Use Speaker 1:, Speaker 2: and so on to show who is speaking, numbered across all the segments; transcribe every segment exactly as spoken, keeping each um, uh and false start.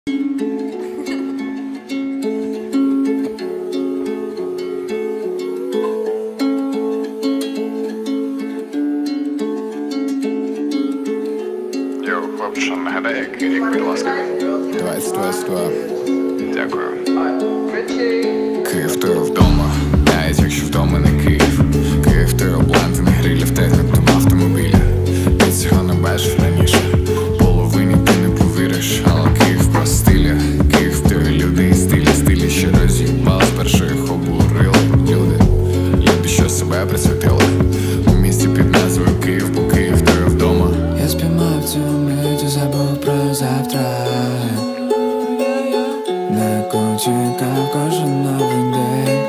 Speaker 1: Йоу, хлопче, нагадай, який рік, будь ласка.
Speaker 2: двадцять двадцять два.
Speaker 1: Дякую.
Speaker 2: Київ, ти вдома, навіть якщо вдома не Київ. Київ, ти обланти, не грилі в технікому автомобілі. Ти цього не бачив раніше, половині ти не повіриш. Але Київ про стилі, Київ, ти люди і стилі, стилі, що роз'їбали, спершу їх обурили. Люди, люди, що себе присвятили у місті під назвою Київ, бо Київ, ти вдома.
Speaker 3: Я спіймав цю мить і забув про завтра. Не чекав кожен новий день.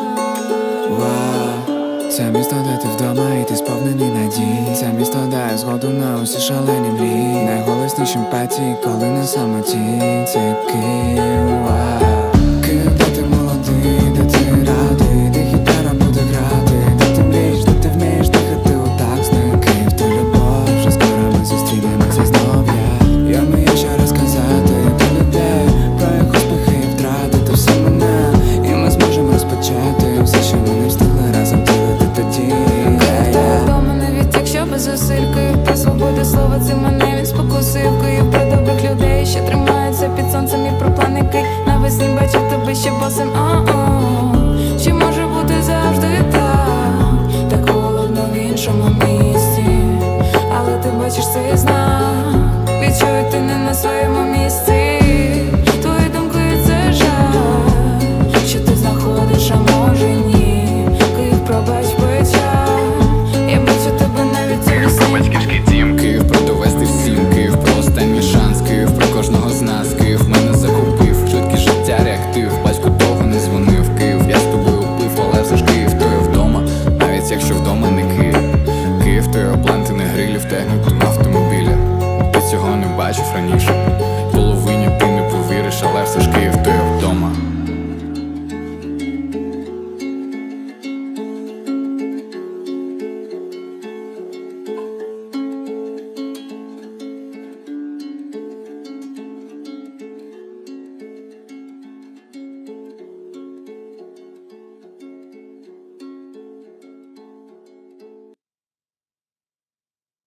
Speaker 3: Вау, це місто, де ти вдома і ти сповнений надій. Це місто дає згоду на усі шалені мрії. Найголосніші емпатії, коли на самоті. Це Київ, вау. Київ, де ти молодий, де ти радий, де гітара буде грати, де ти вмієш, де ти вмієш дихати отак з ним. Київ, ти любов, вже скоро ми зустрінемося знов. Я, я вмію ще розказати до людей про їх успіхи і втрати, та все мене, і ми зможемо розпочати все, що ми не встигли разом ділити тоді.
Speaker 4: Київ, ти вдома, навіть якщо без зусиль. Київ про свободу слова, це мене він спокусив. Київ про добрих людей, що тримаються під сонцем, і про плани Київ. Навесні бачив тебе ще босим. О-о, чи може бути завжди так? Так холодно в іншому місті, але ти бачиш цей знак. Відчую, ти не на своєму місці. Твої думки — це жаль, що ти знаходиш, а може ні. Київ, пробач печаль, я бачу тебе навіть у
Speaker 1: Київ про
Speaker 4: вісні.
Speaker 1: батьківський дім.
Speaker 2: Київ про довести всім, Київ про останній шанс, Київ про кожного з нас, Київ мене закупив, швидке життя, реактив, батько довго не дзвонив. Київ, я з тобою пив, але все ж Київ, то є вдома, навіть якщо вдома не Київ. Київ, то є обланти, не грилі в технікому автомобілі. Ти цього не бачив раніше, половині ти не повіриш, але все ж Київ,